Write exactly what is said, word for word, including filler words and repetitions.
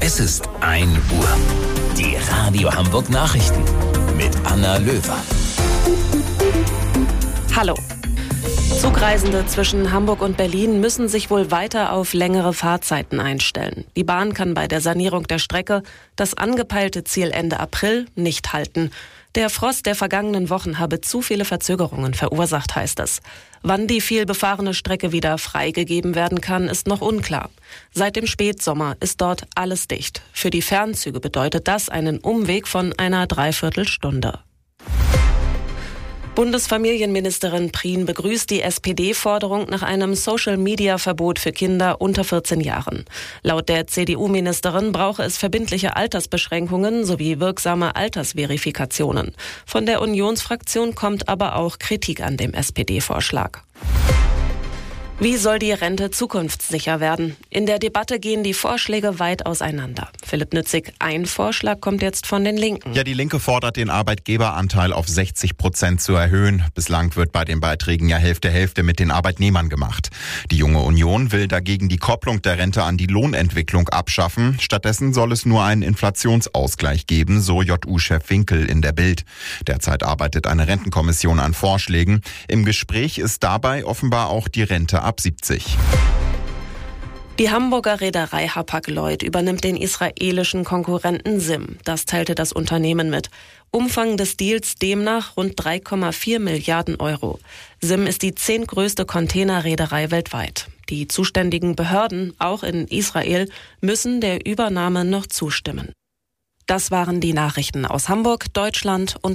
Es ist ein Uhr. Die Radio Hamburg Nachrichten mit Anna Löwer. Hallo. Zugreisende zwischen Hamburg und Berlin müssen sich wohl weiter auf längere Fahrzeiten einstellen. Die Bahn kann bei der Sanierung der Strecke das angepeilte Ziel Ende April nicht halten. Der Frost der vergangenen Wochen habe zu viele Verzögerungen verursacht, heißt es. Wann die viel befahrene Strecke wieder freigegeben werden kann, ist noch unklar. Seit dem Spätsommer ist dort alles dicht. Für die Fernzüge bedeutet das einen Umweg von einer Dreiviertelstunde. Bundesfamilienministerin Prien begrüßt die S P D-Forderung nach einem Social-Media-Verbot für Kinder unter vierzehn Jahren. Laut der C D U-Ministerin brauche es verbindliche Altersbeschränkungen sowie wirksame Altersverifikationen. Von der Unionsfraktion kommt aber auch Kritik an dem S P D-Vorschlag. Wie soll die Rente zukunftssicher werden? In der Debatte gehen die Vorschläge weit auseinander. Philipp Nützig, ein Vorschlag kommt jetzt von den Linken. Ja, die Linke fordert, den Arbeitgeberanteil auf sechzig Prozent zu erhöhen. Bislang wird bei den Beiträgen ja Hälfte-Hälfte mit den Arbeitnehmern gemacht. Die Junge Union will dagegen die Kopplung der Rente an die Lohnentwicklung abschaffen. Stattdessen soll es nur einen Inflationsausgleich geben, so J U-Chef Winkel in der Bild. Derzeit arbeitet eine Rentenkommission an Vorschlägen. Im Gespräch ist dabei offenbar auch die Rente ab siebzig. Die Hamburger Reederei Hapag-Lloyd übernimmt den israelischen Konkurrenten Zim. Das teilte das Unternehmen mit. Umfang des Deals demnach rund drei Komma vier Milliarden Euro. Zim ist die zehntgrößte Containerreederei weltweit. Die zuständigen Behörden, auch in Israel, müssen der Übernahme noch zustimmen. Das waren die Nachrichten aus Hamburg, Deutschland und